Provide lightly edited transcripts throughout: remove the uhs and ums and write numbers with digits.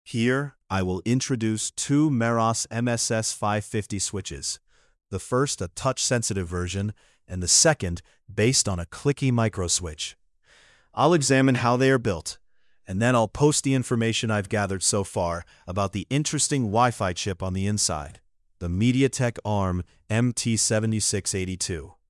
Here, I will introduce two Meros MSS550 switches. The first a touch-sensitive version, and the second based on a clicky micro switch. I'll examine how they are built, and then I'll post the information I've gathered so far about the interesting Wi-Fi chip on the inside, the MediaTek ARM MT7682.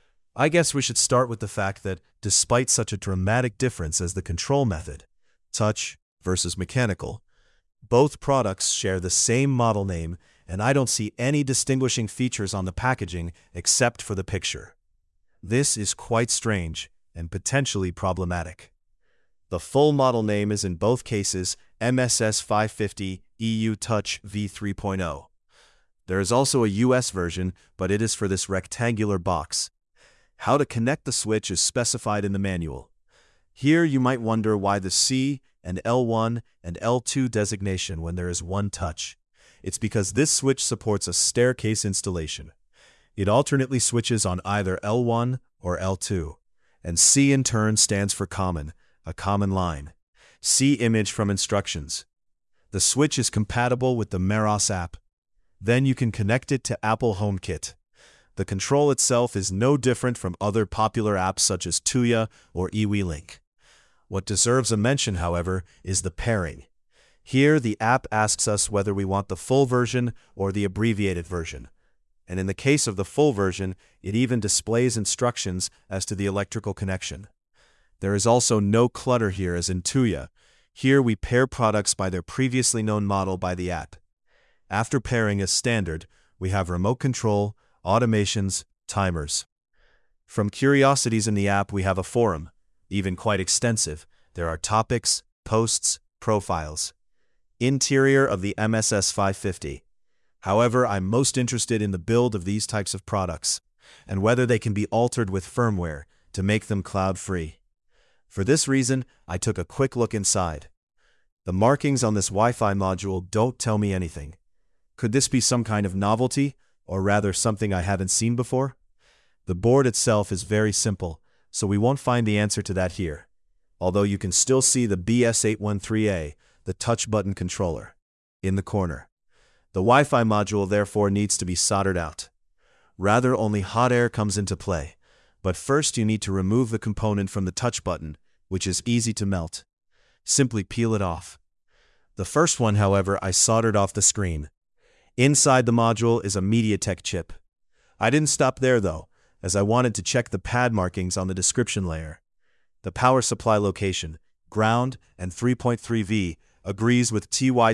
I guess we should start with the fact that, despite such a dramatic difference as the control method, touch versus mechanical, both products share the same model name, and I don't see any distinguishing features on the packaging except for the picture. This is quite strange and potentially problematic. The full model name is in both cases MSS 550 EU Touch V3.0. There is also a US version, but it is for this rectangular box. How to connect the switch is specified in the manual. Here you might wonder why the C and L1 and L2 designation when there is one touch. It's because this switch supports a staircase installation. It alternately switches on either L1 or L2, and C in turn stands for common, a common line. See image from instructions. The switch is compatible with the Meros app. Then you can connect it to Apple HomeKit. The control itself is no different from other popular apps such as Tuya or eWeLink. What deserves a mention, however, is the pairing. Here, the app asks us whether we want the full version or the abbreviated version. And in the case of the full version, it even displays instructions as to the electrical connection. There is also no clutter here as in Tuya. Here we pair products by their previously known model by the app. After pairing as standard, we have remote control, automations, timers. From curiosities in the app, we have a forum, even quite extensive. There are topics, posts, profiles. Interior of the MSS 550. However, I'm most interested in the build of these types of products, and whether they can be altered with firmware to make them cloud-free. For this reason, I took a quick look inside. The markings on this Wi-Fi module don't tell me anything. Could this be some kind of novelty, or rather something I haven't seen before? The board itself is very simple, so we won't find the answer to that here, although you can still see the BS813A, the touch button controller, in the corner. The Wi-Fi module therefore needs to be soldered out. Rather, only hot air comes into play, but first you need to remove the component from the touch button, which is easy to melt. Simply peel it off. The first one, however, I soldered off the screen. Inside the module is a MediaTek chip. I didn't stop there though, as I wanted to check the pad markings on the description layer. The power supply location, ground, and 3.3V agrees with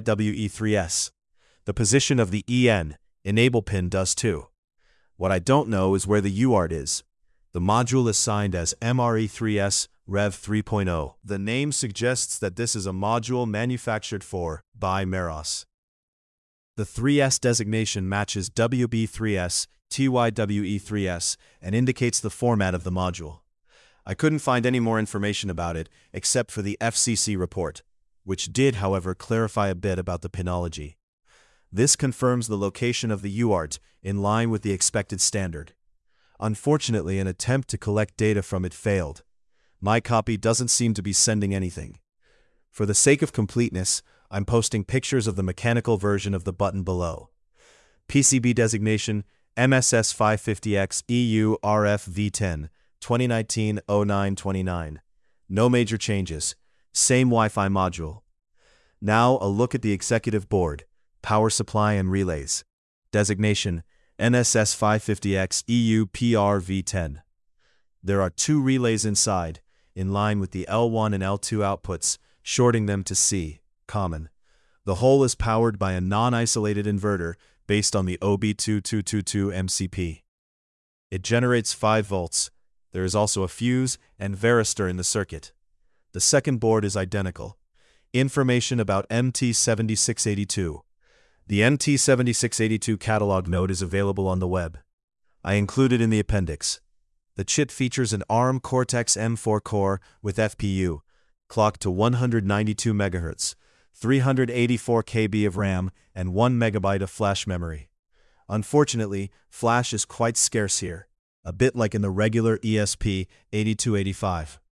TYWE3S. The position of the EN, enable pin does too. What I don't know is where the UART is. The module is signed as MRE3S Rev 3.0. The name suggests that this is a module manufactured for by Meros. The 3S designation matches WB3S, TYWE3S, and indicates the format of the module. I couldn't find any more information about it except for the FCC report, which did, however, clarify a bit about the pinology. This confirms the location of the UART in line with the expected standard. Unfortunately, an attempt to collect data from it failed. My copy doesn't seem to be sending anything. For the sake of completeness, I'm posting pictures of the mechanical version of the button below. PCB designation MSS 550X EU RF V10 2019-09-29. No major changes. Same Wi-Fi module. Now a look at the executive board, power supply and relays. Designation NSS 550X EU PR V10. There are two relays inside, in line with the L1 and L2 outputs, shorting them to C, common. The whole is powered by a non-isolated inverter based on the OB2222 MCP. It generates 5 volts. There is also a fuse and varistor in the circuit. The second board is identical. Information about MT7682. The MT7682 catalog note is available on the web. I included in the appendix. The chip features an ARM Cortex-M4 core with FPU, clocked to 192 MHz, 384 KB of RAM, and 1 MB of flash memory. Unfortunately, flash is quite scarce here, a bit like in the regular ESP8285.